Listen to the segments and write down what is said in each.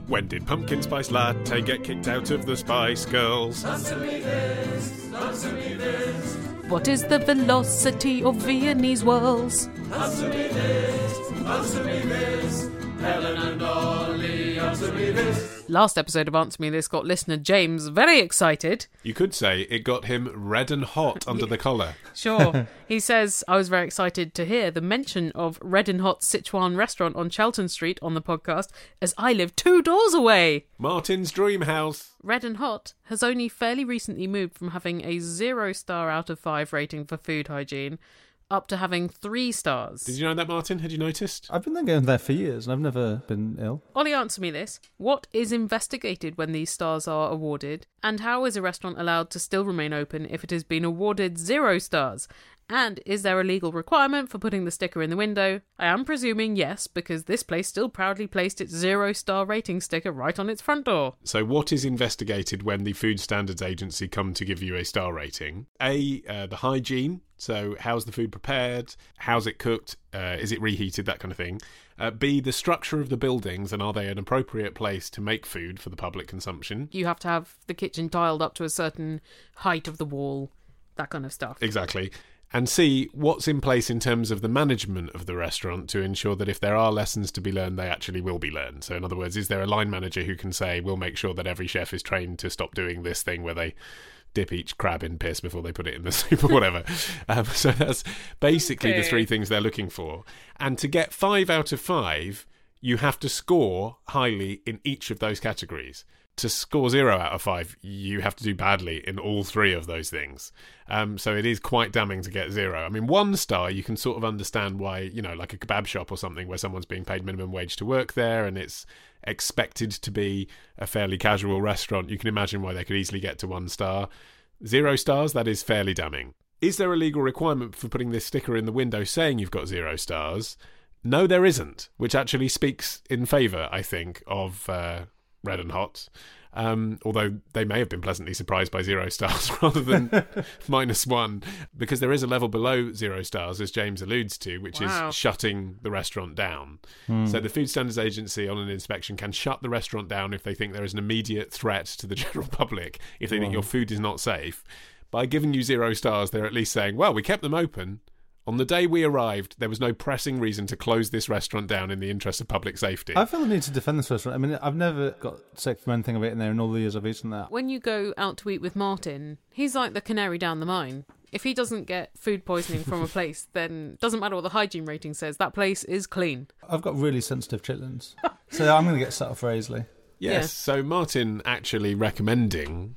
When did Pumpkin Spice Latte get kicked out of the Spice Girls? Answer me this, answer me this. What is the velocity of Viennese whirls? Answer me this, answer me this. Helen and Ollie, answer me this. Last episode of Answer Me This got listener James very excited. You could say it got him red and hot under the collar. Sure. He says, I was very excited to hear the mention of Red and Hot Sichuan restaurant on Chelton Street on the podcast, as I live 2 doors away. Martin's dream house. Red and Hot has only fairly recently moved from having a 0-star out of 5 rating for food hygiene up to having 3 stars. Did you know that, Martin? Had you noticed? I've been going there for years and I've never been ill. Ollie, answer me this. What is investigated when these stars are awarded? And how is a restaurant allowed to still remain open if it has been awarded 0 stars? And is there a legal requirement for putting the sticker in the window? I am presuming yes, because this place still proudly placed its 0-star rating sticker right on its front door. So what is investigated when the Food Standards Agency come to give you a star rating? A, the hygiene. So how's the food prepared? How's it cooked? Is it reheated? That kind of thing. B, the structure of the buildings, and are they an appropriate place to make food for the public consumption? You have to have the kitchen tiled up to a certain height of the wall, that kind of stuff. Exactly. And C, what's in place in terms of the management of the restaurant to ensure that if there are lessons to be learned, they actually will be learned. So in other words, is there a line manager who can say, we'll make sure that every chef is trained to stop doing this thing where they dip each crab in piss before they put it in the soup or whatever. So that's basically the 3 things they're looking for. And to get 5 out of 5, you have to score highly in each of those categories. To score 0 out of 5, you have to do badly in all 3 of those things. So it is quite damning to get 0. I mean, 1 star, you can sort of understand why, you know, like a kebab shop or something where someone's being paid minimum wage to work there and it's expected to be a fairly casual restaurant. You can imagine why they could easily get to 1 star. 0 stars, that is fairly damning. Is there a legal requirement for putting this sticker in the window saying you've got 0 stars? No, there isn't, which actually speaks in favour, I think, of Red and Hot. Although they may have been pleasantly surprised by 0 stars rather than -1, because there is a level below 0 stars, as James alludes to, which is shutting the restaurant down. So the Food Standards Agency on an inspection can shut the restaurant down if they think there is an immediate threat to the general public, if they think your food is not safe. By giving you 0 stars, they're at least saying, well, we kept them open. On the day we arrived, there was no pressing reason to close this restaurant down in the interest of public safety. I feel the need to defend this restaurant. I mean, I've never got sick from anything of it in there in all the years I've eaten that. When you go out to eat with Martin, he's like the canary down the mine. If he doesn't get food poisoning from a place, then it doesn't matter what the hygiene rating says, that place is clean. I've got really sensitive chitlins, so I'm going to get set off for Aisley. Yes, so Martin actually recommending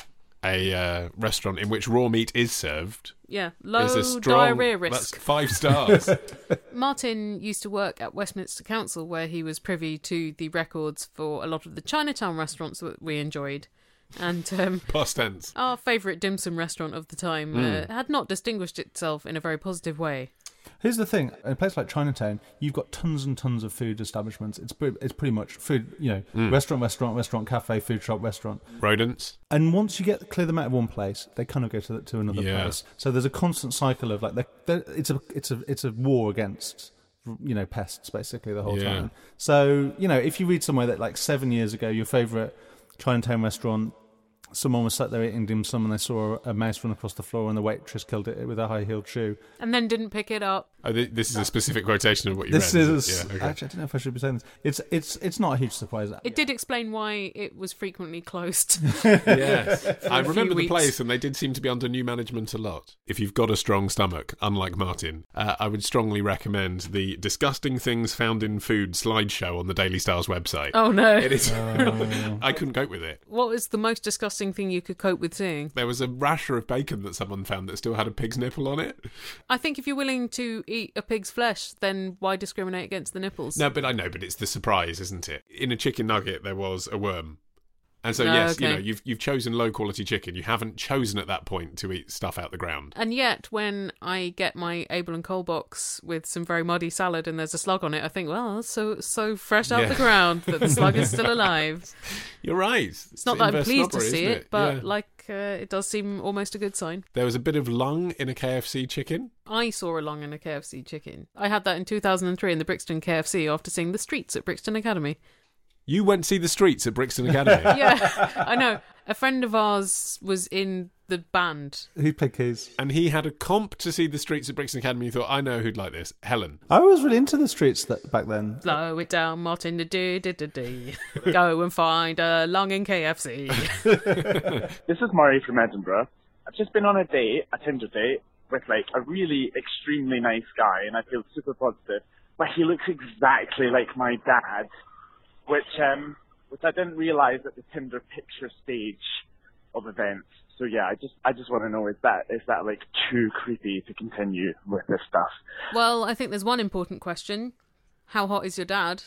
a restaurant in which raw meat is served. Yeah, low is a strong, diarrhea risk. That's 5 stars. Martin used to work at Westminster Council, where he was privy to the records for a lot of the Chinatown restaurants that we enjoyed. And past tense. Our favourite dim sum restaurant of the time had not distinguished itself in a very positive way. Here's the thing: in a place like Chinatown, you've got tons and tons of food establishments. It's pretty much food, restaurant, cafe, food shop, restaurant. Rodents. And once you clear them out of one place, they kind of go to another place. So there's a constant cycle of like it's a war against pests basically the whole time. So if you read somewhere that like 7 years ago, your favourite Chinatown restaurant, someone was sat there eating dim sum and they saw a mouse run across the floor and the waitress killed it with a high-heeled shoe. And then didn't pick it up. Oh, this is a specific quotation of what you read. Okay. Actually, I don't know if I should be saying this. It's not a huge surprise. It did explain why it was frequently closed. Yes. I remember the place, and they did seem to be under new management a lot. If you've got a strong stomach, unlike Martin, I would strongly recommend the Disgusting Things Found in Food slideshow on the Daily Star's website. Oh, no. It is. I couldn't cope with it. What was the most disgusting thing you could cope with seeing? There was a rasher of bacon that someone found that still had a pig's nipple on it. I think if you're willing to eat a pig's flesh, then why discriminate against the nipples? No, but I know, but it's the surprise, isn't it? In a chicken nugget, there was a worm. And so, you've chosen low-quality chicken. You haven't chosen at that point to eat stuff out the ground. And yet, when I get my Abel and Cole box with some very muddy salad and there's a slug on it, I think, well, that's so fresh out the ground that the slug is still alive. You're right. It's not that I'm pleased to see it, but it does seem almost a good sign. There was a bit of lung in a KFC chicken. I saw a lung in a KFC chicken. I had that in 2003 in the Brixton KFC after seeing The Streets at Brixton Academy. You went to see the streets at Brixton Academy. Yeah, I know. A friend of ours was in the band. Who played keys? And he had a comp to see the streets at Brixton Academy. He thought, I know who'd like this. Helen. I was really into the streets back then. Slow it down, Martin. Go and find a longing KFC. This is Murray from Edinburgh. I've just been on a Tinder date, with like a really extremely nice guy, and I feel super positive. But he looks exactly like my dad, which I didn't realise at the Tinder picture stage of events. So yeah, I just want to know, is that like too creepy to continue with this stuff? Well, I think there's one important question. How hot is your dad?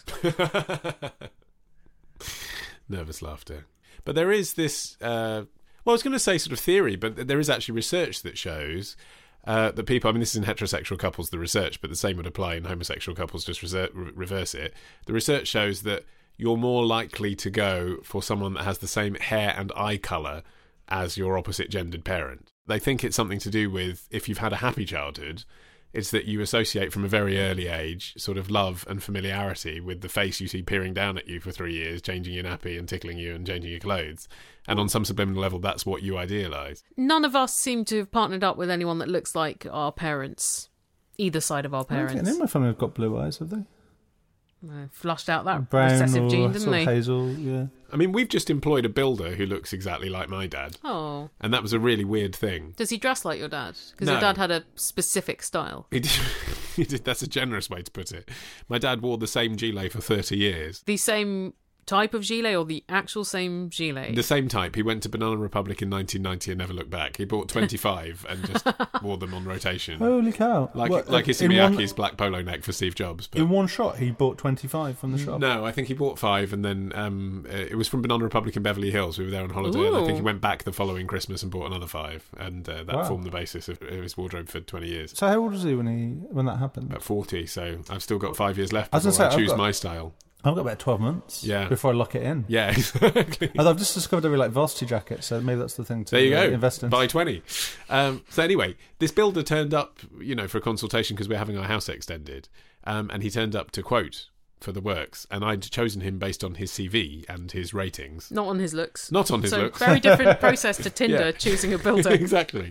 Nervous laughter. But there is this, I was going to say sort of theory, but there is actually research that shows that people, I mean, this is in heterosexual couples, the research, but the same would apply in homosexual couples, just reverse it. The research shows that you're more likely to go for someone that has the same hair and eye colour as your opposite gendered parent. They think it's something to do with, if you've had a happy childhood, it's that you associate from a very early age sort of love and familiarity with the face you see peering down at you for 3 years, changing your nappy and tickling you and changing your clothes. And on some subliminal level, that's what you idealise. None of us seem to have partnered up with anyone that looks like our parents. Either side of our parents. I don't think my family have got blue eyes, have they? Flushed out that brown recessive gene, didn't sort they? of hazel, yeah. I mean, we've just employed a builder who looks exactly like my dad. Oh. And that was a really weird thing. Does he dress like your dad? Because No. your dad had a specific style. He did, he did. That's a generous way to put it. My dad wore the same gilet for 30 years. The same type of gilet or the actual same gilet? The same type. He went to Banana Republic in 1990 and never looked back. He bought 25 and just wore them on rotation. Holy cow. Like What, Issey in Miyake's black polo neck for Steve Jobs. But in one shot, he bought 25 from the shop? no, I think he bought 5 and then it was from Banana Republic in Beverly Hills. We were there on holiday and I think he went back the following Christmas and bought another 5 and that Wow. formed the basis of his wardrobe for 20 years. So how old was he when that happened? About 40, so I've still got 5 years left I was before gonna I say, I've choose got- my style. I've got about 12 months before I lock it in. Yeah, exactly. Although I've just discovered I really like varsity jackets, so maybe that's the thing to There you go. invest in. Buy 20. So anyway, this builder turned up, for a consultation because we're having our house extended, and he turned up to quote for the works, and I'd chosen him based on his CV and his ratings. Not on his looks. Not on his looks. Very different process to Tinder, Yeah. choosing a builder. Exactly.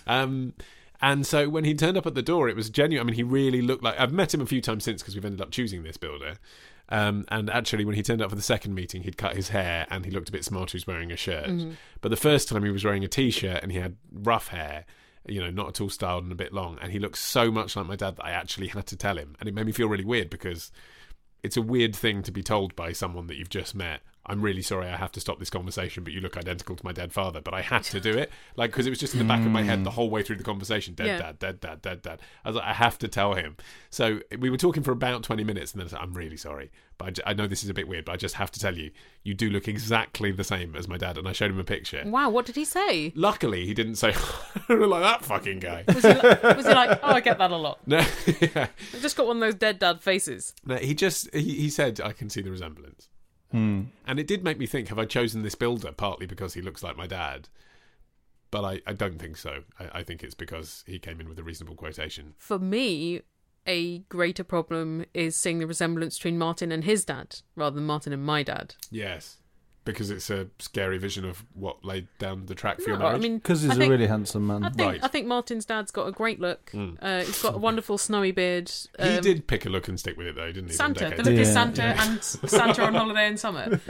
And so when he turned up at the door, it was genuine. I mean, he really looked like... I've met him a few times since because we've ended up choosing this builder. And actually, when he turned up for the second meeting, he'd cut his hair and he looked a bit smart. He was wearing a shirt. Mm-hmm. But the first time he was wearing a T-shirt and he had rough hair, not at all styled and a bit long. And he looked so much like my dad that I actually had to tell him. And it made me feel really weird because it's a weird thing to be told by someone that you've just met. I'm really sorry I have to stop this conversation, but you look identical to my dead father. But I had to do it, because it was just in the back of my head the whole way through the conversation. Dead dad. I was like, I have to tell him. So we were talking for about 20 minutes, and then I said, I'm really sorry, but I know this is a bit weird, but I just have to tell you, you do look exactly the same as my dad. And I showed him a picture. Wow, what did he say? Luckily, he didn't say, I look like that fucking guy. Was he like, oh, I get that a lot. No, yeah. I've just got one of those dead dad faces. No, he said, I can see the resemblance. And it did make me think, have I chosen this builder partly because he looks like my dad? But I don't think so. I think it's because he came in with a reasonable quotation. For me, a greater problem is seeing the resemblance between Martin and his dad rather than Martin and my dad. Yes, because it's a scary vision of what laid down the track for your No, I marriage. mean, Because he's I a think- really handsome man. Right. I think Martin's dad's got a great look. He's got a wonderful snowy beard. He did pick a look and stick with it, though, didn't he? Some Santa. The decades look ago. is Santa and Santa on holiday in summer.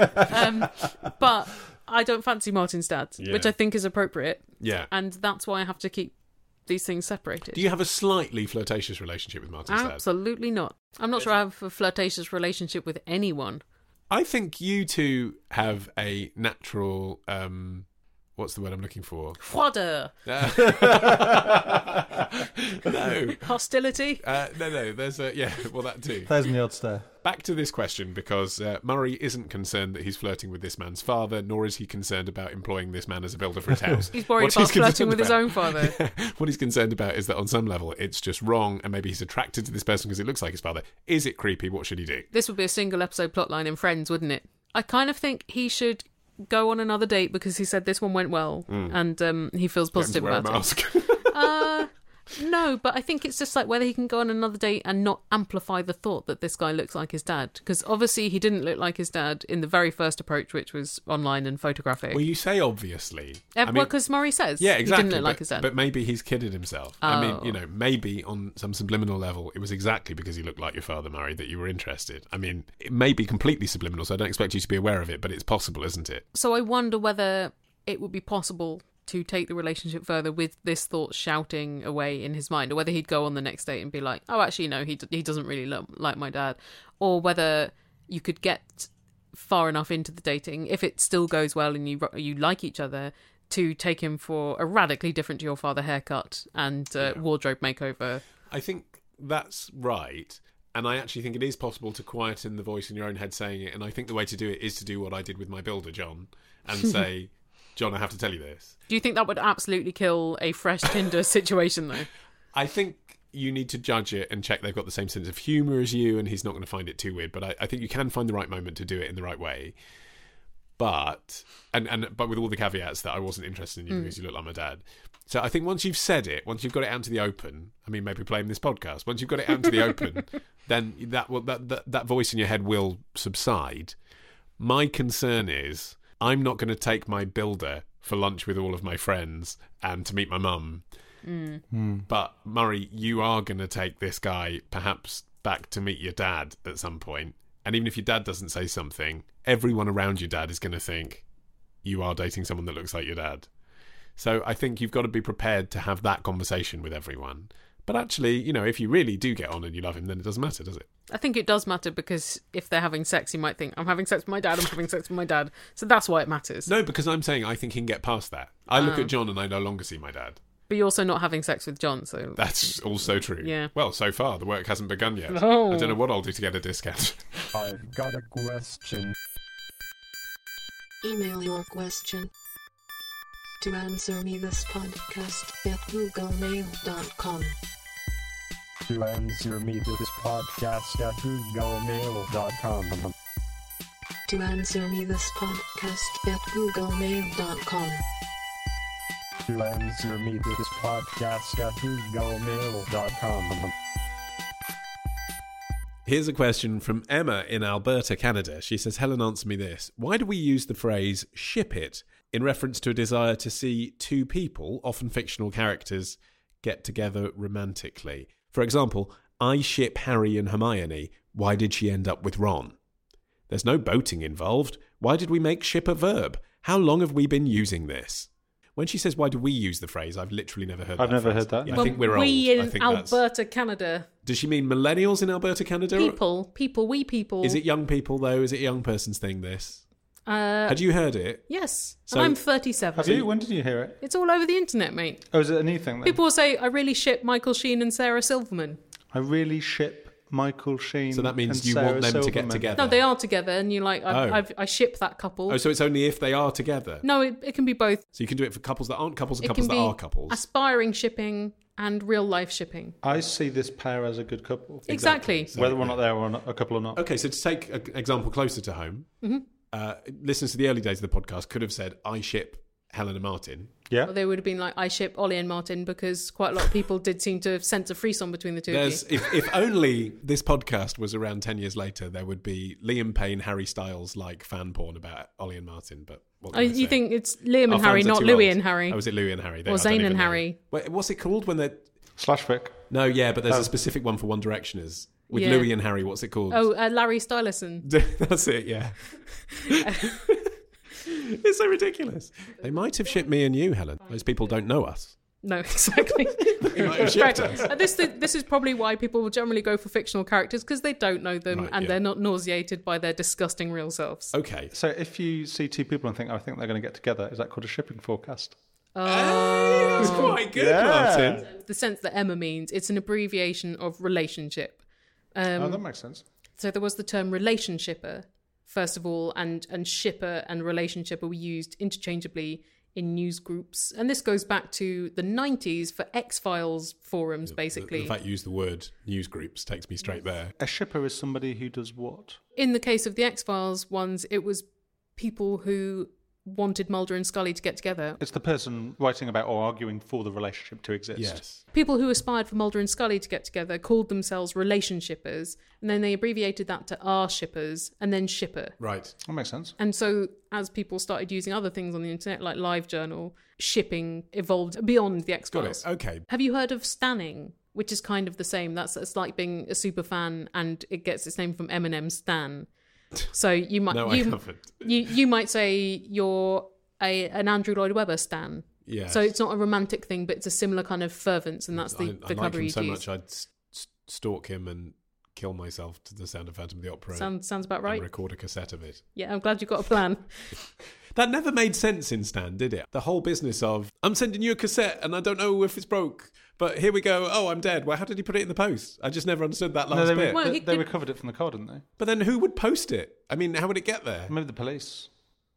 But I don't fancy Martin's dad, Yeah. which I think is appropriate. Yeah. And that's why I have to keep these things separated. Do you have a slightly flirtatious relationship with Martin's dad? Absolutely not. I'm not sure I have a flirtatious relationship with anyone. I think you two have a natural... what's the word I'm looking for? Froideur. No. Hostility. No, there's a... Yeah, well, that too. There's the odd stare. Back to this question, because Murray isn't concerned that he's flirting with this man's father, nor is he concerned about employing this man as a builder for his house. He's worried What about he's flirting concerned with his about- own father. What he's concerned about is that on some level it's just wrong, and maybe he's attracted to this person because it looks like his father. Is it creepy? What should he do? This would be a single episode plotline in Friends, wouldn't it? I kind of think he should go on another date because he said this one went well and he feels Get him to positive wear a about it. mask. No, but I think it's just like whether he can go on another date and not amplify the thought that this guy looks like his dad. Because obviously he didn't look like his dad in the very first approach, which was online and photographic. Well, you say obviously. Well, because Murray says yeah, exactly, he didn't look like his dad. But maybe he's kidded himself. Oh. I mean, maybe on some subliminal level, it was exactly because he looked like your father, Murray, that you were interested. I mean, it may be completely subliminal, so I don't expect you to be aware of it, but it's possible, isn't it? So I wonder whether it would be possible to take the relationship further with this thought shouting away in his mind, or whether he'd go on the next date and be like, oh, actually, no, he doesn't really look like my dad, or whether you could get far enough into the dating, if it still goes well and you like each other, to take him for a radically different to your father haircut and wardrobe makeover. I think that's right. And I actually think it is possible to quieten the voice in your own head saying it. And I think the way to do it is to do what I did with my builder, John, and say, John, I have to tell you this. Do you think that would absolutely kill a fresh Tinder situation, though? I think you need to judge it and check they've got the same sense of humour as you, and he's not going to find it too weird. But I think you can find the right moment to do it in the right way. But with all the caveats that I wasn't interested in you because you look like my dad. So I think once you've said it, once you've got it out to the open, I mean, maybe playing this podcast, once you've got it out to the open, then that voice in your head will subside. My concern is I'm not going to take my builder for lunch with all of my friends and to meet my mum. But Murray, you are going to take this guy perhaps back to meet your dad at some point. And even if your dad doesn't say something, everyone around your dad is going to think you are dating someone that looks like your dad. So I think you've got to be prepared to have that conversation with everyone. But actually, if you really do get on and you love him, then it doesn't matter, does it? I think it does matter, because if they're having sex, you might think, I'm having sex with my dad, I'm having sex with my dad. So that's why it matters. No, because I'm saying I think he can get past that. I look at John and I no longer see my dad. But you're also not having sex with John, so... That's also true. Yeah. Well, so far, the work hasn't begun yet. Oh. I don't know what I'll do to get a discount. I've got a question. Email your question to answermethispodcast@googlemail.com. To answer me this podcast at googlemail.com. To answer me this podcast at googlemail.com. To answer me this podcast at googlemail.com. Here's a question from Emma in Alberta, Canada. She says, Helen, answer me this. Why do we use the phrase ship it in reference to a desire to see two people, often fictional characters, get together romantically? For example, I ship Harry and Hermione. Why did she end up with Ron? There's no boating involved. Why did we make ship a verb? How long have we been using this? When she says, why do we use the phrase, I've literally never heard that. I've never phrase. heard that. Yeah, I think we're old. We in I think Alberta, Canada. Does she mean millennials in Alberta, Canada? People. We people. Is it young people, though? Is it a young person's thing, this? Had you heard it? Yes. So- And I'm 37. Have you? When did you hear it? It's all over the internet, mate. Oh, is it a new thing then? People will say, I really ship Michael Sheen and Sarah Silverman. I really ship Michael Sheen. So that means and you Sarah want them to get Silverman. together? No, they are together, and you're like, Oh. I ship that couple. Oh, so it's only if they are together? No, it can be both. So you can do it for couples that aren't couples and It couples can that be are couples? aspiring shipping and real life shipping. I see this pair as a good couple. Exactly. So- Whether or not they're a couple or not. Okay, so to take an example closer to home, listeners to the early days of the podcast could have said, I ship Helen and Martin. Yeah. Or they would have been like, I ship Ollie and Martin, because quite a lot of people did seem to have sensed a frisson between the two of you. If only this podcast was around 10 years later, there would be Liam Payne, Harry Styles like fan porn about Ollie and Martin. But what can I say? You think it's Liam Our and Harry, fans are not too Louis old. and Harry? Oh, was it Louis and Harry? Or Zayn and Harry? Wait, what's it called when they're... Slashfic. No, yeah, but there's a specific one for One Directioners. With Yeah. Louis and Harry, what's it called? Oh, Larry Stylerson. That's it, yeah. It's so ridiculous. They might have shipped me and you, Helen. Those people don't know us. No, exactly. They might have shipped us. This is probably why people will generally go for fictional characters, because they don't know them, Right, and yeah. they're not nauseated by their disgusting real selves. Okay. So if you see two people and think, I think they're going to get together, is that called a shipping forecast? Hey, that's quite good, Yeah. Martin. The sense that Emma means, it's an abbreviation of relationship. Oh, that makes sense. So there was the term relationshipper, first of all, and shipper and relationshipper were used interchangeably in news groups. And this goes back to the 90s for X-Files forums, basically. The fact you use the word news groups takes me straight there. A shipper is somebody who does what? In the case of the X-Files ones, it was people who wanted Mulder and Scully to get together. It's the person writing about or arguing for the relationship to exist. Yes. People who aspired for Mulder and Scully to get together called themselves relationshippers, and then they abbreviated that to R-shippers, and then shipper. Right. That makes sense. And so as people started using other things on the internet, like LiveJournal, shipping evolved beyond the X-Files. Got it. Okay. Have you heard of stanning, which is kind of the same? It's like being a super fan, and it gets its name from Eminem's Stan. So you might No, I haven't. you might say you're an Andrew Lloyd Webber stan. Yes. So it's not a romantic thing, but it's a similar kind of fervence, and that's the I like vocabulary him so you use. much I'd stalk him and kill myself to the sound of Phantom of the Opera. Sounds about right. And record a cassette of it. Yeah, I'm glad you've got a plan. That never made sense in Stan, did it? The whole business of, I'm sending you a cassette and I don't know if it's broke, but here we go. Oh, I'm dead. Well, how did he put it in the post? I just never understood that last bit. Well, they recovered it from the car, didn't they? But then who would post it? I mean, how would it get there? Maybe the police.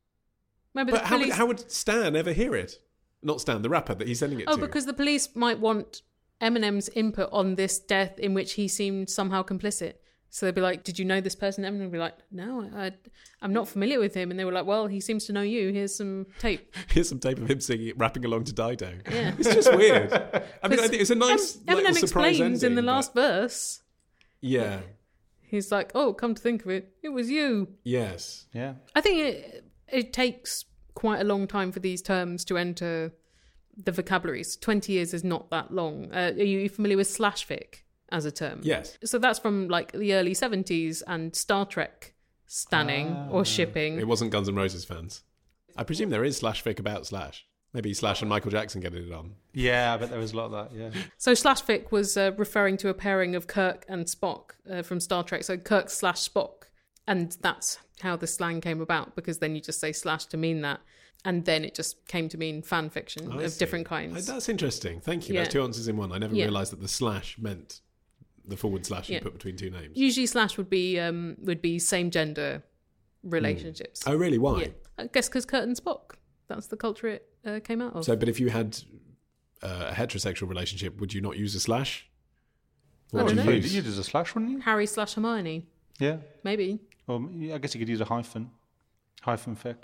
Maybe But the police... how would Stan ever hear it? Not Stan, the rapper that he's sending it to. Oh, because the police might want Eminem's input on this death in which he seemed somehow complicit. So they'd be like, did you know this person? Eminem would be like, no, I'm not familiar with him. And they were like, well, he seems to know you. Here's some tape. Here's some tape of him singing, rapping along to Dido. Yeah. It's just weird. I mean, I think it's a nice Eminem little surprise explains ending, in the but- last verse. Yeah. He's like, oh, come to think of it, it was you. Yes. Yeah. I think it takes quite a long time for these terms to enter the vocabularies. 20 years is not that long. Are you familiar with slash fic as a term? Yes. So that's from like the early 70s and Star Trek stanning or shipping. It wasn't Guns N' Roses fans. I presume there is slash fic about Slash. Maybe Slash and Michael Jackson getting it on. Yeah, I bet there was a lot of that, yeah. So slash fic was referring to a pairing of Kirk and Spock from Star Trek. So Kirk slash Spock. And that's how the slang came about, because then you just say slash to mean that. And then it just came to mean fan fiction I of see. different kinds. That's interesting. Thank you. Yeah. That's two answers in one. I never Yeah. realised that the slash meant the forward slash you Yeah. put between two names. Usually slash would be same gender relationships. Oh, really? Why? Yeah. I guess because Kurt and Spock. That's the culture it came out of. So, but if you had a heterosexual relationship, would you not use a slash? I What don't would know. you You'd use? use a slash, wouldn't you? Harry slash Hermione. Yeah. Maybe. Or I guess you could use a hyphen. Hyphen fic.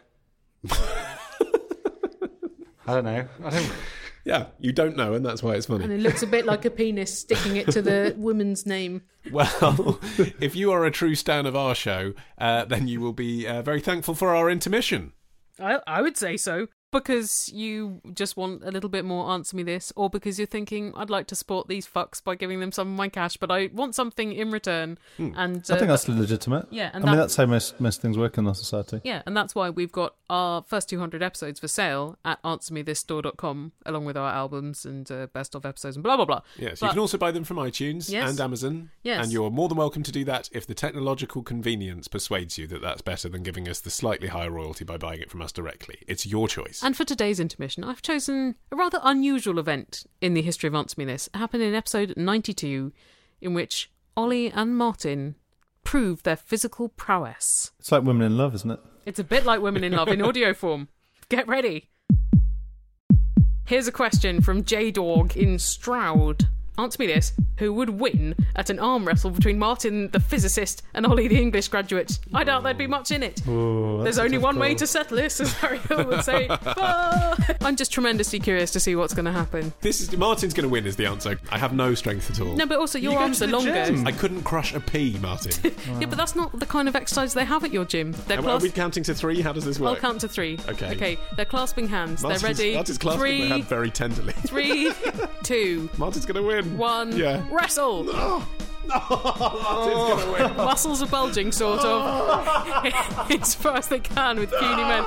I don't know. Yeah, you don't know, and that's why it's funny. And it looks a bit like a penis sticking it to the woman's name. Well, if you are a true stan of our show, then you will be very thankful for our intermission. I would say so. Because you just want a little bit more answer me this, or because you're thinking, I'd like to support these fucks by giving them some of my cash, but I want something in return. And I think that's legitimate. Yeah, and I mean, that's how most things work in our society. yeah, and that's why we've got our first 200 episodes for sale at answermethisstore.com, along with our albums and best of episodes and blah, blah, blah. Yes, But- you can also buy them from iTunes Yes. and Amazon. Yes. And you're more than welcome to do that if the technological convenience persuades you that that's better than giving us the slightly higher royalty by buying it from us directly. It's your choice. And for today's intermission, I've chosen a rather unusual event in the history of Answer Me This. It happened in episode 92, in which Ollie and Martin proved their physical prowess. It's like Women in Love, isn't it? It's a bit like Women in Love in audio form. Get ready. Here's a question from J-Dog in Stroud. Answer me this. Who would win at an arm wrestle between Martin the physicist and Ollie the English graduate? I doubt there'd be much in it. Oh, There's only one way to settle this, as Harry Hill would say. I'm just tremendously curious to see what's going to happen. Martin's going to win is the answer. I have no strength at all. No, but also your go arms to are the longer. gym. I couldn't crush a pea, Martin. Yeah, but that's not the kind of exercise they have at your gym. They're Are we counting to three? How does this I'll work? count to three. Okay. Okay, they're clasping hands. They're ready. Martin's clasping my hand very tenderly. 3, 2, Martin's going to win. 1. Yeah. Wrestle. Martin's going to win. Muscles are bulging, sort of. As far as they can with puny men.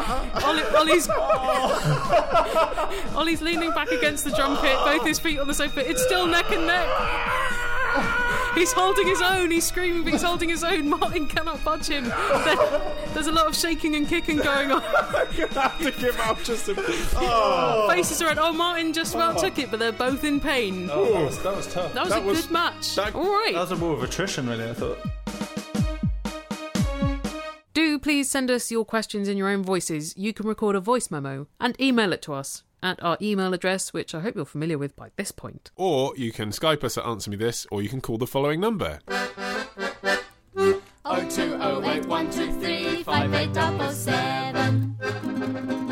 Ollie's leaning back against the drum kit, both his feet on the sofa. It's still neck and neck. He's holding his own. He's screaming, but he's holding his own. Martin cannot budge him. There's a lot of shaking and kicking going on. I'm going to have to give up just a... Faces are red. Oh, Martin just about took it, but they're both in pain. That was tough. That was a good match. that- All right. That was a war of attrition, really, I thought. Do please send us your questions in your own voices. You can record a voice memo and email it to us at our email address, which I hope you're familiar with by this point. Or you can Skype us at Answer Me This, or you can call the following number. 0208 123 5877.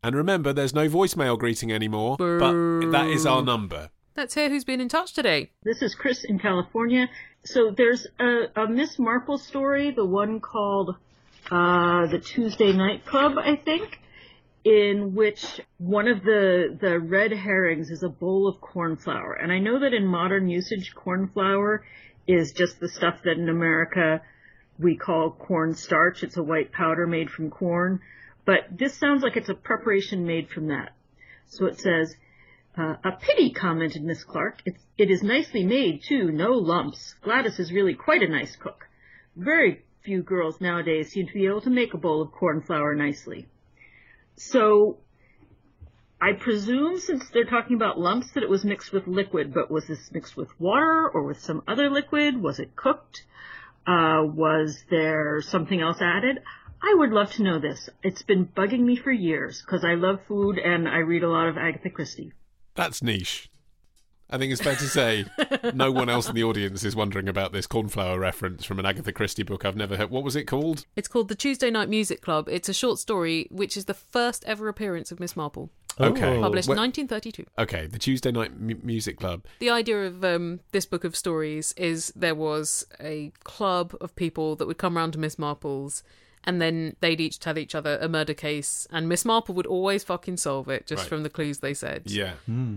And remember, there's no voicemail greeting anymore, but that is our number. Let's hear who's been in touch today. This is Chris in California. So there's a Miss Marple story, the one called the Tuesday Night Club, I think, in which one of the red herrings is a bowl of corn flour. And I know that in modern usage, corn flour is just the stuff that in America we call corn starch. It's a white powder made from corn. But this sounds like it's a preparation made from that. So it says, a pity, commented Miss Clark. It is nicely made, too, no lumps. Gladys is really quite a nice cook. Very few girls nowadays seem to be able to make a bowl of corn flour nicely. So I presume, since they're talking about lumps, that it was mixed with liquid, but was this mixed with water or with some other liquid? Was it cooked? Was there something else added? I would love to know this. It's been bugging me for years because I love food and I read a lot of Agatha Christie. That's niche. I think it's fair to say no one else in the audience is wondering about this cornflower reference from an Agatha Christie book I've never heard. What was it called? It's called The Tuesday Night Music Club. It's a short story which is the first ever appearance of Miss Marple. Okay. Published in 1932. Okay, The Tuesday Night Music Club. The idea of this book of stories is there was a club of people that would come round to Miss Marple's, and then they'd each tell each other a murder case, and Miss Marple would always fucking solve it just from the clues they said. Yeah.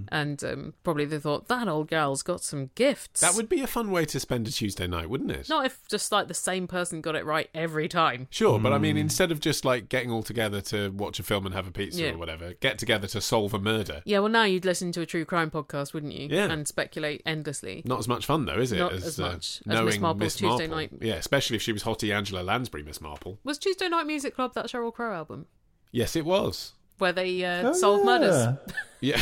And probably they thought, that old gal's got some gifts. That would be a fun way to spend a Tuesday night, wouldn't it? Not if just like the same person got it right every time. Sure, but I mean, instead of just like getting all together to watch a film and have a pizza or whatever, get together to solve a murder. Yeah, well, now you'd listen to a true crime podcast, wouldn't you? Yeah. And speculate endlessly. Not as much fun, though, is it? Not as much as knowing Miss Marple's Tuesday Marple. Night. Yeah, especially if she was Hottie Angela Lansbury, Miss Marple. Was Tuesday Night Music Club that Sheryl Crow album? Yes, it was. Where they solved murders? Yeah.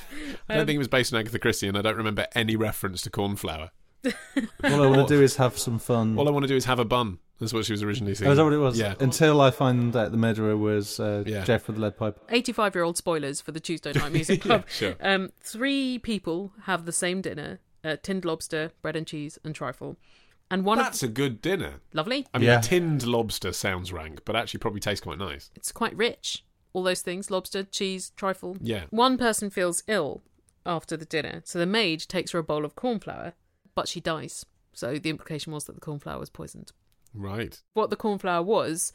I don't think it was based on Agatha Christie, and I don't remember any reference to cornflower. All I want to do is have some fun. All I want to do is have a bun. That's what she was originally saying. Oh, is that what it was? Yeah. Until I find out the murderer was Jeff with the lead pipe. 85-year-old spoilers for the Tuesday Night Music Club. Yeah, sure. 3 people have the same dinner, tinned lobster, bread and cheese, and trifle. And That's a good dinner. Lovely. I mean, tinned lobster sounds rank, but actually probably tastes quite nice. It's quite rich. All those things, lobster, cheese, trifle. Yeah. One person feels ill after the dinner, so the maid takes her a bowl of cornflour, but she dies. So the implication was that the cornflour was poisoned. Right. What the cornflour was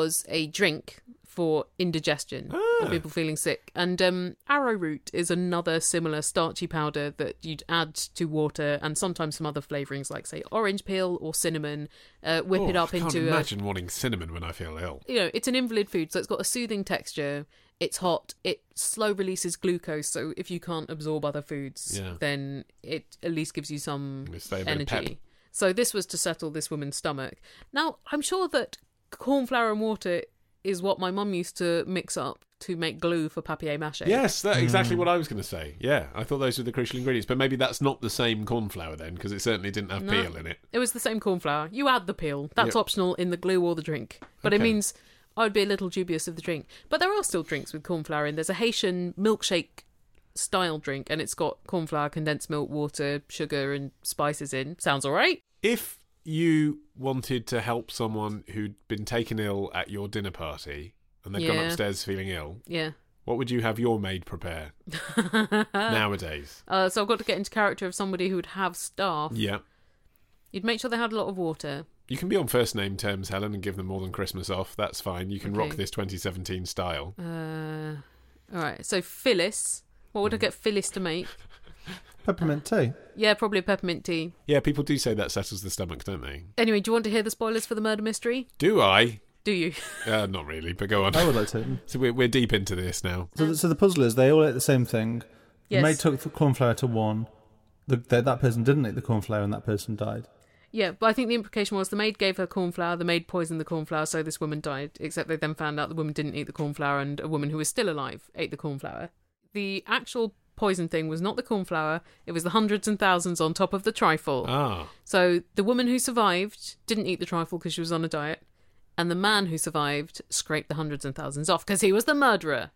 a drink for indigestion, or people feeling sick. And arrowroot is another similar starchy powder that you'd add to water and sometimes some other flavourings like, say, orange peel or cinnamon. Whip it up into... I can't imagine wanting cinnamon when I feel ill. You know, it's an invalid food, so it's got a soothing texture. It's hot. It slow releases glucose, so if you can't absorb other foods, then it at least gives you some energy. So this was to settle this woman's stomach. Now, I'm sure that cornflour and water is what my mum used to mix up to make glue for papier-mâché. Yes, that's exactly what I was going to say. Yeah, I thought those were the crucial ingredients. But maybe that's not the same cornflour then, because it certainly didn't have peel in it. It was the same cornflour. You add the peel. That's optional in the glue or the drink. But it means I would be a little dubious of the drink. But there are still drinks with cornflour in. There's a Haitian milkshake style drink, and it's got cornflour, condensed milk, water, sugar and spices in. Sounds all right. If you wanted to help someone who'd been taken ill at your dinner party and they'd gone upstairs feeling ill, what would you have your maid prepare nowadays? So I've got to get into character of somebody who would have staff. Yeah. You'd make sure they had a lot of water. You can be on first name terms, Helen, and give them more than Christmas off. That's fine. You can rock this 2017 style. All right. So Phyllis. What would I get Phyllis to make? Peppermint tea. Yeah, probably a peppermint tea. Yeah, people do say that settles the stomach, don't they? Anyway, do you want to hear the spoilers for the murder mystery? Do I? Do you? Not really, but go on. I would like to. So we're deep into this now. So the puzzle is they all ate the same thing. Yes. The maid took the cornflour to one. That person didn't eat the cornflour and that person died. Yeah, but I think the implication was the maid gave her cornflour, the maid poisoned the cornflour, so this woman died, except they then found out the woman didn't eat the cornflour and a woman who was still alive ate the cornflour. The actual poison thing was not the cornflour, it was the hundreds and thousands on top of the trifle. So the woman who survived didn't eat the trifle because she was on a diet, and the man who survived scraped the hundreds and thousands off because he was the murderer.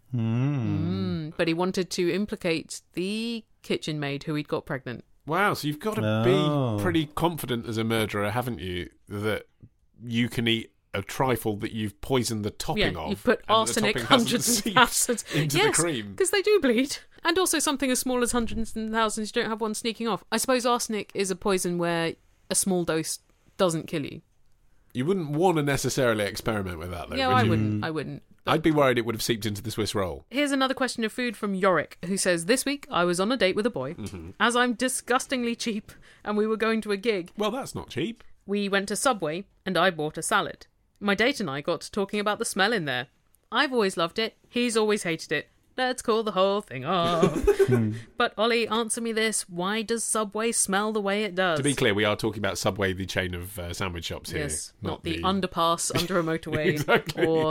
But he wanted to implicate the kitchen maid who he'd got pregnant. Wow, so you've got to be pretty confident as a murderer, haven't you, that you can eat a trifle that you've poisoned the topping of. You've put and the arsenic topping hasn't hundreds and seeped thousands into the cream. because they do bleed. And also something as small as hundreds and thousands, you don't have one sneaking off. I suppose arsenic is a poison where a small dose doesn't kill you. You wouldn't want to necessarily experiment with that, though, Yeah, would I you? wouldn't. I wouldn't. But I'd be worried it would have seeped into the Swiss roll. here's another question of food from Yorick, who says, this week I was on a date with a boy. As I'm disgustingly cheap and we were going to a gig, Well, that's not cheap. we went to Subway and I bought a salad. My date and I got to talking about the smell in there. I've always loved it. He's always hated it. Let's call the whole thing off. But Ollie, answer me this. Why does Subway smell the way it does? To be clear, we are talking about Subway, the chain of sandwich shops here. Yes, not the underpass under a motorway Exactly. or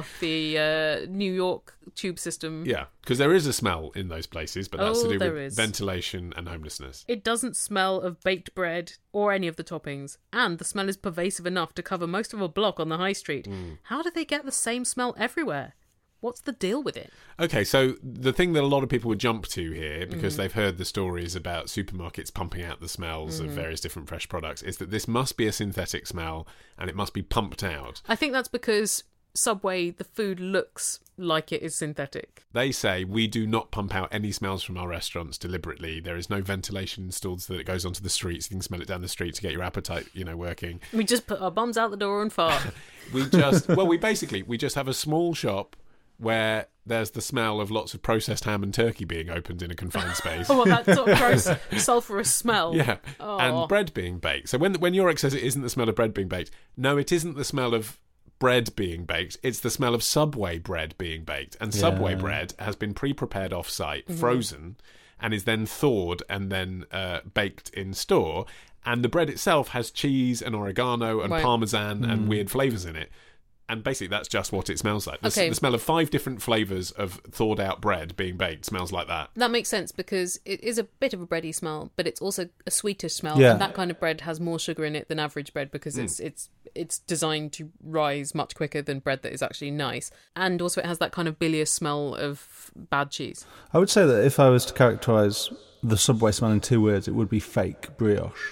the New York tube system. Yeah, because there is a smell in those places, but that's to do there with is. ventilation and homelessness. It doesn't smell of baked bread or any of the toppings, and the smell is pervasive enough to cover most of a block on the high street. How do they get the same smell everywhere? What's the deal with it? Okay, so the thing that a lot of people would jump to here, because they've heard the stories about supermarkets pumping out the smells of various different fresh products, is that this must be a synthetic smell and it must be pumped out. I think that's because Subway, the food looks like it is synthetic. They say we do not pump out any smells from our restaurants deliberately. There is no ventilation installed so that it goes onto the streets. You can smell it down the street to get your appetite, working. We just put our bums out the door and fart. We just have a small shop where there's the smell of lots of processed ham and turkey being opened in a confined space. Oh, well, that sort of gross sulphurous smell. Yeah, Oh. and bread being baked. So when Yorick says it isn't the smell of bread being baked, no, it isn't the smell of bread being baked. It's the smell of Subway bread being baked. And Subway bread has been pre-prepared off-site, frozen, and is then thawed and then baked in store. And the bread itself has cheese and oregano and parmesan and weird flavours in it. And basically, that's just what it smells like. The smell of 5 different flavours of thawed-out bread being baked smells like that. That makes sense because it is a bit of a bready smell, but it's also a sweetish smell. Yeah. And that kind of bread has more sugar in it than average bread because it's designed to rise much quicker than bread that is actually nice. And also, it has that kind of bilious smell of bad cheese. I would say that if I was to characterise the Subway smell in 2 words, it would be fake brioche.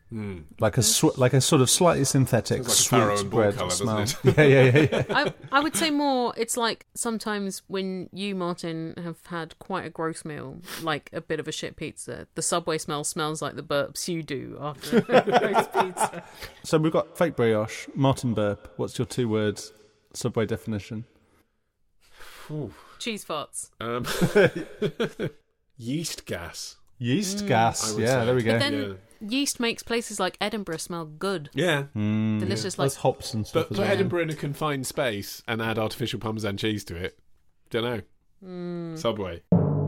Like a sort of slightly synthetic Sounds like a Farrow sweet and Ball bread colour, smell. doesn't it? Yeah. I would say more, it's like sometimes when you, Martin, have had quite a gross meal, like a bit of a shit pizza, the Subway smell smells like the burps you do after a gross pizza. So we've got fake brioche, Martin burp. What's your 2 words Subway definition? Cheese farts. Yeast gas. Yeast gas. I would Yeah, say. there we go. But then yeast makes places like Edinburgh smell good. Yeah. Delicious, like That's hops and stuff But as put well. Edinburgh in a confined space and add artificial Parmesan cheese to it. Don't know. Subway.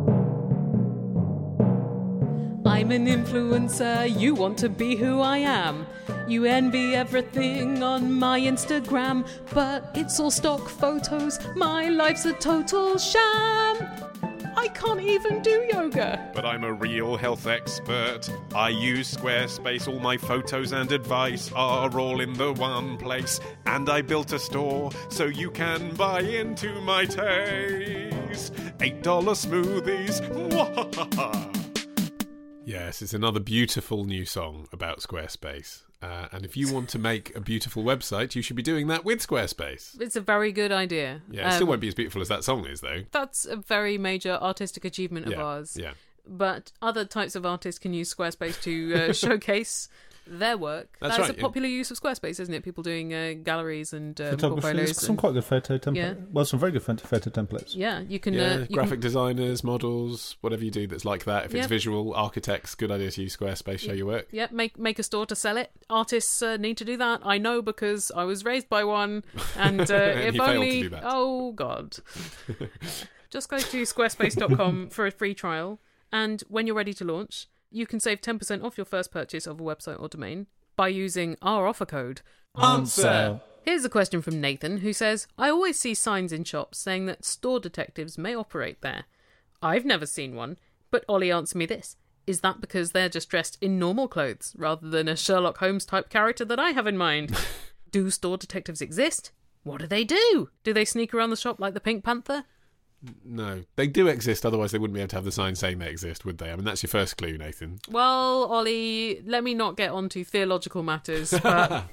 I'm an influencer, you want to be who I am. You envy everything on my Instagram, but it's all stock photos, my life's a total sham. I can't even do yoga. But I'm a real health expert. I use Squarespace. All my photos and advice are all in the one place. And I built a store so you can buy into my taste. $8 smoothies. Mwahaha. Yes, it's another beautiful new song about Squarespace. And if you want to make a beautiful website, you should be doing that with Squarespace. It's a very good idea. Yeah, it still won't be as beautiful as that song is, though. That's a very major artistic achievement of ours. Yeah. But other types of artists can use Squarespace to showcase their work. That's That's right, a popular use of Squarespace, isn't it? People doing galleries and Photography. portfolios. Some quite good photo templates. Yeah. Well, some very good photo templates. Yeah, you can. Yeah, graphic designers, models, whatever you do that's like that. If it's Yep. visual, architects, good idea to use Squarespace, show your work. Yeah, make a store to sell it. Artists need to do that. I know because I was raised by one, and And if he failed to only. do that. Oh God! Just go to squarespace.com for a free trial, and when you're ready to launch, you can save 10% off your first purchase of a website or domain by using our offer code. Answer. Here's a question from Nathan, who says, I always see signs in shops saying that store detectives may operate there. I've never seen one, but Ollie, answer me this. Is that because they're just dressed in normal clothes, rather than a Sherlock Holmes type character that I have in mind? Do store detectives exist? What do? Do they sneak around the shop like the Pink Panther? No. They do exist, otherwise they wouldn't be able to have the sign saying they exist, would they? I mean, that's your first clue, Nathan. Well, Ollie, let me not get onto theological matters, but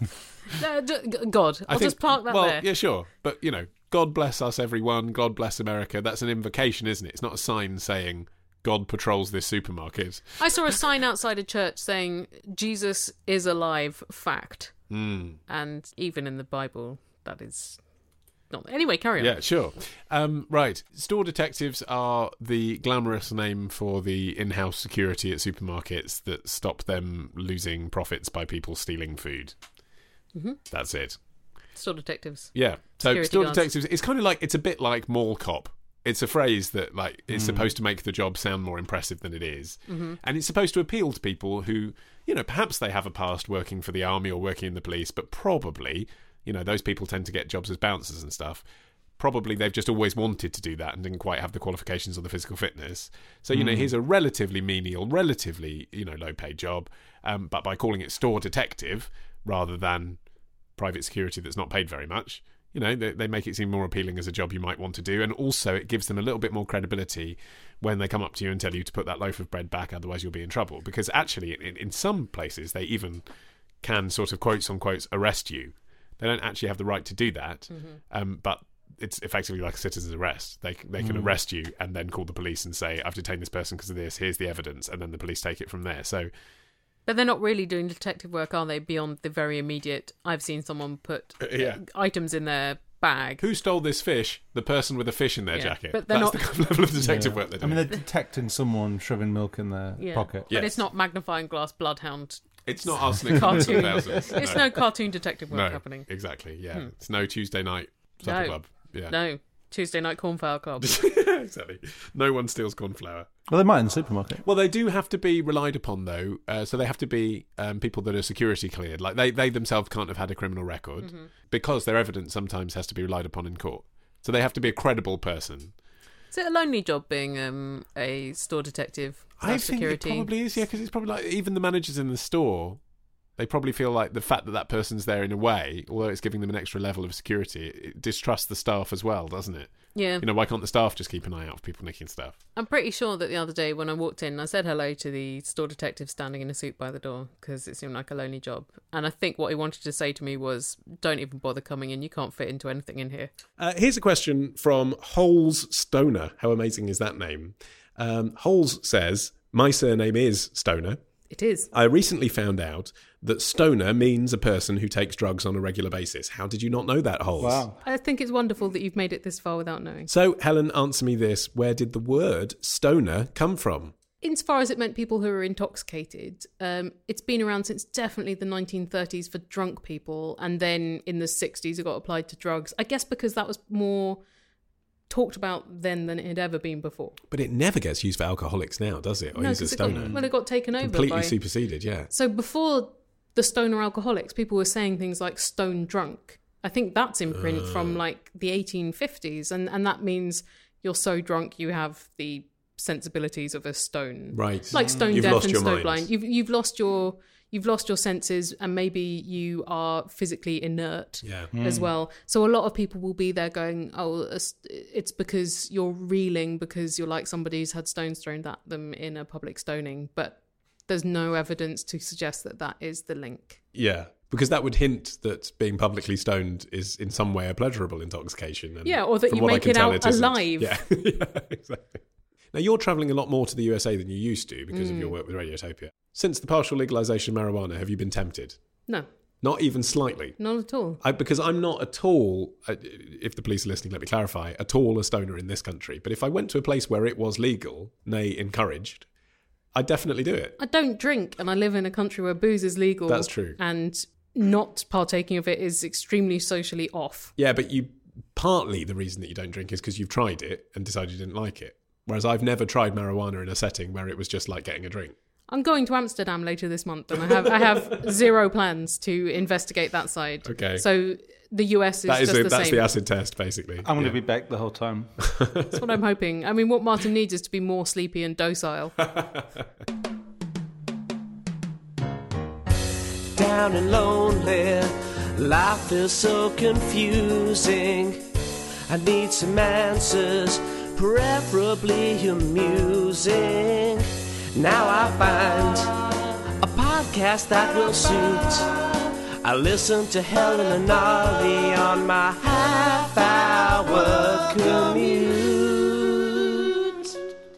God, I'll just park that there. Well, yeah, sure. But, you know, God bless us, everyone. God bless America. That's an invocation, isn't it? It's not a sign saying God patrols this supermarket. I saw a sign outside a church saying Jesus is alive, fact. And even in the Bible, that is... Anyway, carry on. Yeah, sure. Right. Store detectives are the glamorous name for the in-house security at supermarkets that stop them losing profits by people stealing food. Mm-hmm. That's it. Store detectives. Yeah. So Security store guards. detectives, it's kind of like, it's a bit like mall cop. It's a phrase that like is supposed to make the job sound more impressive than it is. Mm-hmm. And it's supposed to appeal to people who, you know, perhaps they have a past working for the army or working in the police, but probably... You know, those people tend to get jobs as bouncers and stuff. Probably they've just always wanted to do that and didn't quite have the qualifications or the physical fitness. So, you know, here's a relatively menial, relatively, you know, low-paid job. But by calling it store detective rather than private security that's not paid very much, you know, they make it seem more appealing as a job you might want to do. And also it gives them a little bit more credibility when they come up to you and tell you to put that loaf of bread back, otherwise you'll be in trouble. Because actually, in some places, they even can sort of quotes on quotes arrest you. They don't actually have the right to do that, but it's effectively like a citizen's arrest. They can arrest you and then call the police and say, I've detained this person because of this, here's the evidence, and then the police take it from there. So, but they're not really doing detective work, are they, beyond the very immediate, I've seen someone put items in their bag. Who stole this fish? The person with a fish in their jacket. But that's the kind of level of detective work they're doing. I mean, they're detecting someone shoving milk in their pocket. But it's not magnifying glass bloodhound. It's not arsenic cartoon. thousands. It's no cartoon detective work happening. Exactly, yeah. It's no Tuesday night supper club. Yeah. No, Tuesday night cornflower club. Exactly. No one steals cornflower. Well, they might in the supermarket. Well, they do have to be relied upon, though. So they have to be people that are security cleared. Like they themselves can't have had a criminal record because their evidence sometimes has to be relied upon in court. So they have to be a credible person. Is it a lonely job being a store detective? I think it probably is, yeah, because it's probably like even the managers in the store, they probably feel like the fact that person's there in a way, although it's giving them an extra level of security, it distrusts the staff as well, doesn't it? Yeah. You know, why can't the staff just keep an eye out for people nicking stuff? I'm pretty sure that the other day when I walked in, I said hello to the store detective standing in a suit by the door because it seemed like a lonely job. And I think what he wanted to say to me was, don't even bother coming in. You can't fit into anything in here. Here's a question from Holes Stoner. How amazing is that name? Holes says, my surname is Stoner. It is. I recently found out that stoner means a person who takes drugs on a regular basis. How did you not know that, Holes? Wow. I think it's wonderful that you've made it this far without knowing. So, Helen, answer me this. Where did the word stoner come from? Insofar as it meant people who were intoxicated, it's been around since definitely the 1930s for drunk people, and then in the 60s it got applied to drugs. I guess because that was more talked about then than it had ever been before. But it never gets used for alcoholics now, does it? Or use a stoner. It got taken over. Completely superseded, yeah. So before the stoner alcoholics, people were saying things like stone drunk. I think that's in print from like the 1850s, and that means you're so drunk you have the sensibilities of a stone. Right. Like stone You've deaf lost and your stone mind. blind. You've lost your senses, and maybe you are physically inert as well. So a lot of people will be there going, oh, it's because you're reeling because you're like somebody who's had stones thrown at them in a public stoning. But there's no evidence to suggest that that is the link. Yeah, because that would hint that being publicly stoned is in some way a pleasurable intoxication. And or that you make it out alive. Yeah, exactly. Now, you're travelling a lot more to the USA than you used to because of your work with Radiotopia. Since the partial legalisation of marijuana, have you been tempted? No. Not even slightly? Not at all. Because I'm not at all, if the police are listening, let me clarify, at all a stoner in this country. But if I went to a place where it was legal, nay, encouraged, I'd definitely do it. I don't drink, and I live in a country where booze is legal. That's true. And not partaking of it is extremely socially off. Yeah, but partly the reason that you don't drink is because you've tried it and decided you didn't like it. Whereas I've never tried marijuana in a setting where it was just like getting a drink. I'm going to Amsterdam later this month, and I have zero plans to investigate that side. Okay. So the US is just the same. That's the acid test, basically. I'm going to be baked the whole time. That's what I'm hoping. I mean, what Martin needs is to be more sleepy and docile. Down and lonely, life is so confusing. I need some answers, preferably amusing. Now I find a podcast that will suit. I listen to Helen and Ollie on my half-hour commute.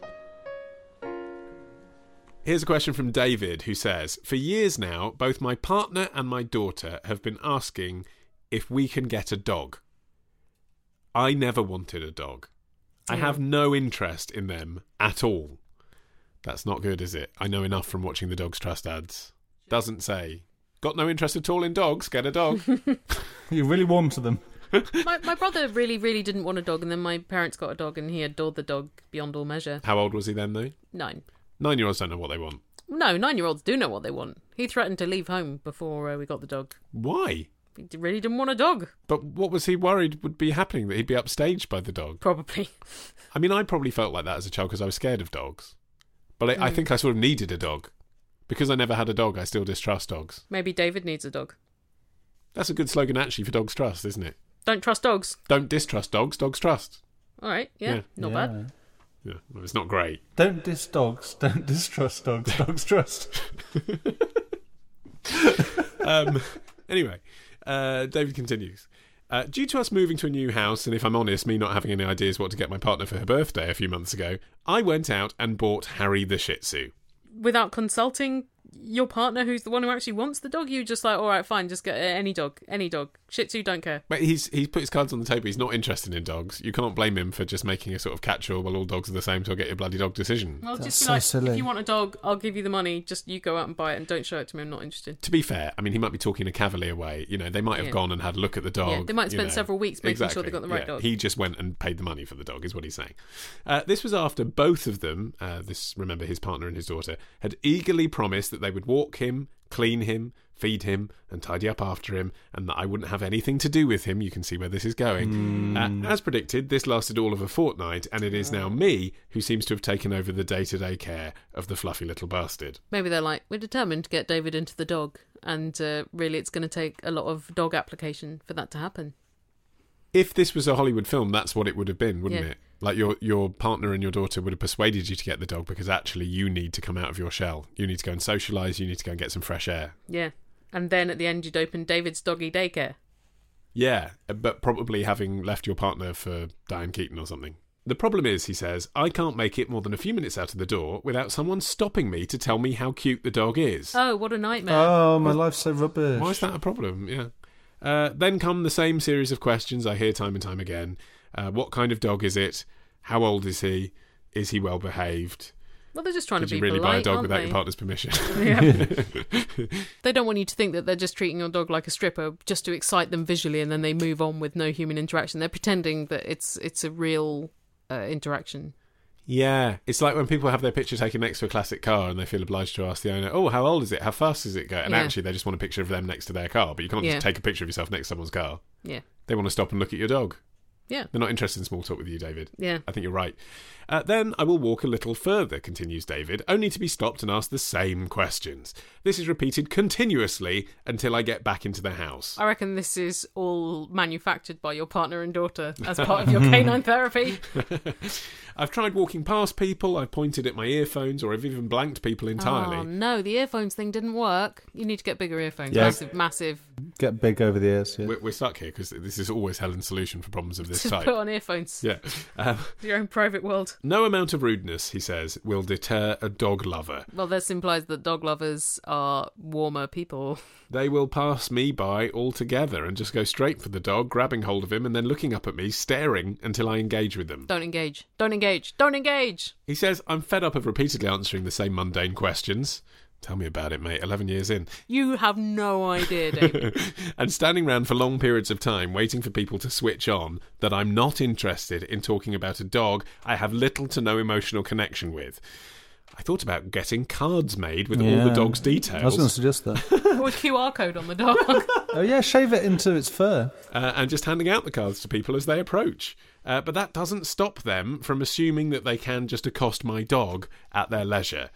Here's a question from David, who says, for years now, both my partner and my daughter have been asking if we can get a dog. I never wanted a dog. I have no interest in them at all. That's not good, is it? I know enough from watching the Dogs Trust ads. Doesn't say, got no interest at all in dogs, get a dog. You're really warm to them. My brother really, really didn't want a dog, and then my parents got a dog, and he adored the dog beyond all measure. How old was he then, though? 9. 9-year-olds don't know what they want. No, 9-year-olds do know what they want. He threatened to leave home before we got the dog. Why? He really didn't want a dog. But what was he worried would be happening? That he'd be upstaged by the dog? Probably. I mean, I probably felt like that as a child because I was scared of dogs. But I think I sort of needed a dog. Because I never had a dog, I still distrust dogs. Maybe David needs a dog. That's a good slogan, actually, for Dogs Trust, isn't it? Don't trust dogs. Don't distrust dogs, dogs trust. All right, yeah. Not bad. Yeah, well, it's not great. Don't diss dogs, don't distrust dogs, dogs trust. Anyway, David continues. Due to us moving to a new house, and if I'm honest, me not having any ideas what to get my partner for her birthday a few months ago, I went out and bought Harry the Shih Tzu. Without consulting your partner, who's the one who actually wants the dog, you just like, all right, fine, just get any dog. Shih Tzu, don't care. But he's put his cards on the table. He's not interested in dogs. You can't blame him for just making a sort of catch-all, well, all dogs are the same, so I'll get your bloody dog decision. Well, That's just be so like, silly. if you want a dog, I'll give you the money, just you go out and buy it and don't show it to me, I'm not interested. To be fair, I mean, he might be talking in a cavalier way. You know, they might have gone and had a look at the dog. Yeah, they might have spent several weeks making sure they got the right dog. He just went and paid the money for the dog, is what he's saying. This was after both of them, remember his partner and his daughter, had eagerly promised that they would walk him, clean him, feed him, and tidy up after him, and that I wouldn't have anything to do with him. You can see where this is going. As predicted, this lasted all of a fortnight, and it is now me who seems to have taken over the day-to-day care of the fluffy little bastard. Maybe they're like, we're determined to get David into the dog, and really it's going to take a lot of dog application for that to happen. If this was a Hollywood film, that's what it would have been, wouldn't it? Like your partner and your daughter would have persuaded you to get the dog because actually you need to come out of your shell. You need to go and socialise, you need to go and get some fresh air. Yeah. And then at the end you'd open David's Doggy Daycare. Yeah, but probably having left your partner for Diane Keaton or something. The problem is, he says, I can't make it more than a few minutes out of the door without someone stopping me to tell me how cute the dog is. Oh, what a nightmare. Oh, my life's so rubbish. Why is that a problem? Yeah. Then come the same series of questions I hear time and time again. What kind of dog is it? How old is he? Is he well behaved? Well, they're just trying to be polite. Did you really buy a dog without they? your partner's permission? Yeah. They don't want you to think that they're just treating your dog like a stripper just to excite them visually, and then they move on with no human interaction. They're pretending that it's a real interaction. Yeah, it's like when people have their picture taken next to a classic car and they feel obliged to ask the owner, oh, how old is it? How fast does it go? And actually they just want a picture of them next to their car, but you can't just take a picture of yourself next to someone's car. Yeah. They want to stop and look at your dog. Yeah. They're not interested in small talk with you, David. Yeah. I think you're right. Then I will walk a little further, continues David, only to be stopped and asked the same questions. This is repeated continuously until I get back into the house. I reckon this is all manufactured by your partner and daughter as part of your canine therapy. I've tried walking past people, I've pointed at my earphones, or I've even blanked people entirely. Oh, no, the earphones thing didn't work. You need to get bigger earphones. Yeah. Massive. Get big over the ears, yeah. We're stuck here because this is always Helen's solution for problems of this Just type. put on earphones. Yeah. Your own private world. No amount of rudeness, he says, will deter a dog lover. Well, this implies that dog lovers are warmer people. They will pass me by altogether and just go straight for the dog, grabbing hold of him and then looking up at me, staring until I engage with them. Don't engage. Don't engage. Don't engage. He says, I'm fed up of repeatedly answering the same mundane questions. Tell me about it, mate. 11 years in. You have no idea, David. And standing around for long periods of time waiting for people to switch on that I'm not interested in talking about a dog I have little to no emotional connection with. I thought about getting cards made with all the dog's details. I was going to suggest that. With QR code on the dog. Oh yeah, shave it into its fur. And just handing out the cards to people as they approach. But that doesn't stop them from assuming that they can just accost my dog at their leisure.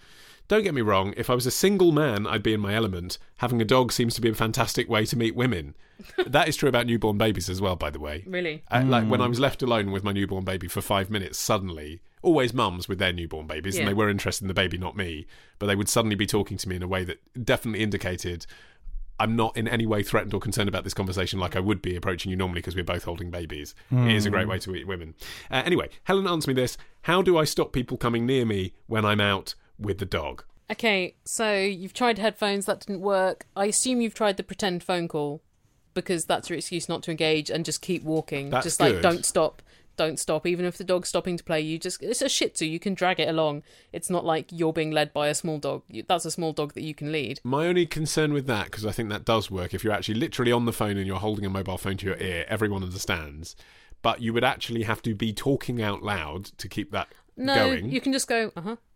Don't get me wrong, if I was a single man, I'd be in my element. Having a dog seems to be a fantastic way to meet women. That is true about newborn babies as well, by the way. Really? Like when I was left alone with my newborn baby for 5 minutes, suddenly, always mums with their newborn babies, and they were interested in the baby, not me, but they would suddenly be talking to me in a way that definitely indicated I'm not in any way threatened or concerned about this conversation like I would be approaching you normally because we're both holding babies. It is a great way to meet women. Anyway, Helen, answer me this. How do I stop people coming near me when I'm out with the dog? Okay, so you've tried headphones, that didn't work. I assume you've tried the pretend phone call because that's your excuse not to engage and just keep walking. That's just good. like, don't stop. Don't stop. Even if the dog's stopping to play, it's a Shih Tzu, you can drag it along. It's not like you're being led by a small dog. That's a small dog that you can lead. My only concern with that, because I think that does work, if you're actually literally on the phone and you're holding a mobile phone to your ear, everyone understands. But you would actually have to be talking out loud to keep that going. No, you can just go,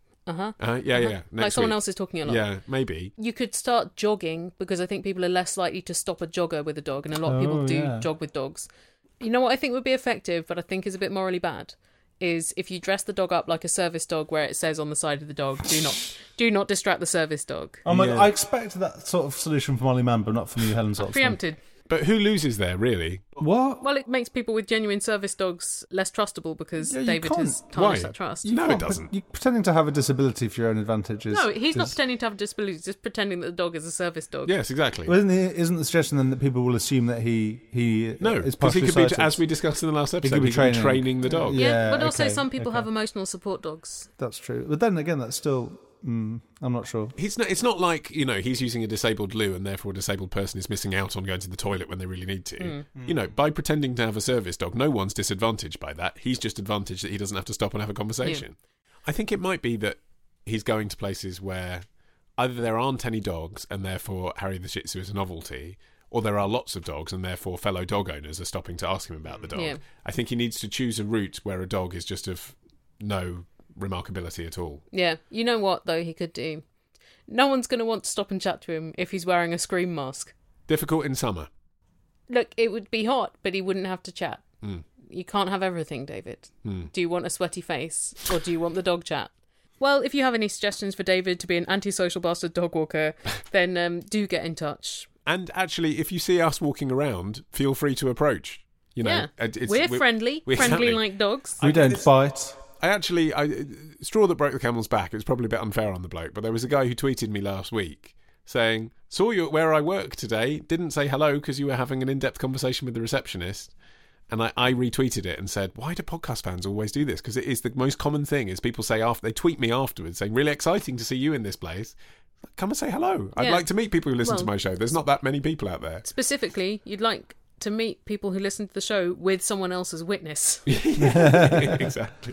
Yeah. Like someone else is talking along. Yeah, maybe. You could start jogging, because I think people are less likely to stop a jogger with a dog, and a lot of people do jog with dogs. You know what I think would be effective, but I think is a bit morally bad, is if you dress the dog up like a service dog, where it says on the side of the dog, do not distract the service dog. I expect that sort of solution from Ollie Mann, but not from you, Helen Zaltzman. Preempted. But who loses there, really? What? Well, it makes people with genuine service dogs less trustable because David has tarnished that trust. No, it doesn't. You're pretending to have a disability for your own advantage. No, he's not pretending to have a disability, he's just pretending that the dog is a service dog. Yes, exactly. Well, isn't the suggestion then that people will assume that he No, is because he partially could be, sighted? as we discussed in the last episode, could be he could be training. training the dog. Yeah, but also okay, some people okay. have emotional support dogs. That's true. But then again, that's still... I'm not sure. It's not like, he's using a disabled loo and therefore a disabled person is missing out on going to the toilet when they really need to. By pretending to have a service dog, no one's disadvantaged by that. He's just advantaged that he doesn't have to stop and have a conversation. Yeah. I think it might be that he's going to places where either there aren't any dogs and therefore Harry the Shih Tzu is a novelty, or there are lots of dogs and therefore fellow dog owners are stopping to ask him about the dog. Yeah. I think he needs to choose a route where a dog is just of no remarkability at all. Yeah, you know what though he could do? No one's going to want to stop and chat to him if he's wearing a scream mask. Difficult in summer. Look, it would be hot, but he wouldn't have to chat. You can't have everything, David. Do you want a sweaty face, or do you want the dog chat? Well, if you have any suggestions for David to be an antisocial bastard dog walker, then do get in touch. And actually, if you see us walking around, feel free to approach. We're friendly, friendly like dogs. We don't bite. Straw that broke the camel's back, it was probably a bit unfair on the bloke, but there was a guy who tweeted me last week saying, saw you at where I work today, didn't say hello because you were having an in-depth conversation with the receptionist. And I retweeted it and said, why do podcast fans always do this? Because it is the most common thing, is people say they tweet me afterwards saying, really exciting to see you in this place. Come and say hello. I'd like to meet people who listen to my show. There's not that many people out there. Specifically, you'd like to meet people who listen to the show with someone else as witness. Exactly.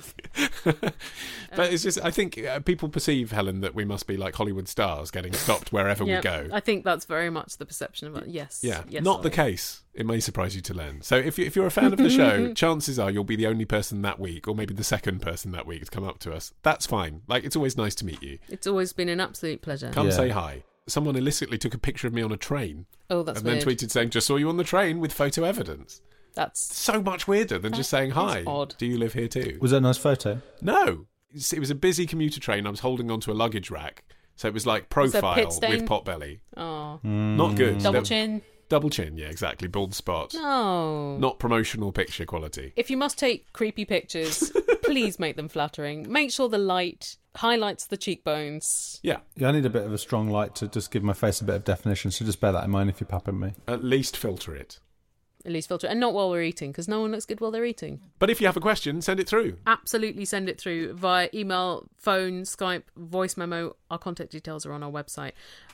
But it's just, I think people perceive, Helen, that we must be like Hollywood stars getting stopped wherever we go. I think that's very much the perception of it. Yes. Yeah. Yes, not the case. It may surprise you to learn. So if you're a fan of the show, chances are you'll be the only person that week, or maybe the second person that week to come up to us. That's fine. Like, it's always nice to meet you. It's always been an absolute pleasure. Come say hi. Someone illicitly took a picture of me on a train. Oh, that's weird. And then tweeted saying, just saw you on the train with photo evidence. That's so much weirder than just saying hi. Odd. Do you live here too? Was that a nice photo? No. It was a busy commuter train. I was holding onto a luggage rack. So it was like profile with potbelly. Oh. Not good. Double chin. Double chin, yeah, exactly. Bald spot. No. Not promotional picture quality. If you must take creepy pictures, please make them flattering. Make sure the light highlights the cheekbones. Yeah. I need a bit of a strong light to just give my face a bit of definition, so just bear that in mind if you're papping me. At least filter it. At least filter it. And not while we're eating, because no one looks good while they're eating. But if you have a question, send it through. Absolutely send it through via email, phone, Skype, voice memo. Our contact details are on our website.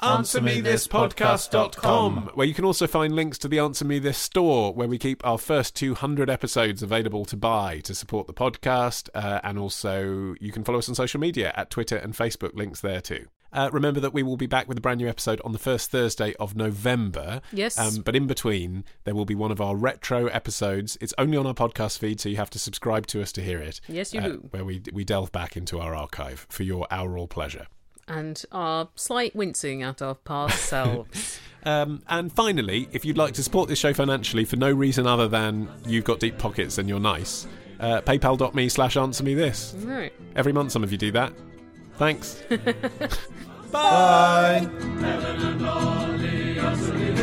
AnswerMeThisPodcast.com, where you can also find links to the Answer Me This store, where we keep our first 200 episodes available to buy to support the podcast. And also you can follow us on social media at Twitter and Facebook, links there too. Remember that we will be back with a brand new episode on the first Thursday of November. Yes. But in between, there will be one of our retro episodes. It's only on our podcast feed, so you have to subscribe to us to hear it. Yes, you do. Where we delve back into our archive for your aural pleasure. And our slight wincing at our past selves. And finally, if you'd like to support this show financially for no reason other than you've got deep pockets and you're nice, paypal.me/answermethis. Right. Every month some of you do that. Thanks. Bye. Helen and Ollie,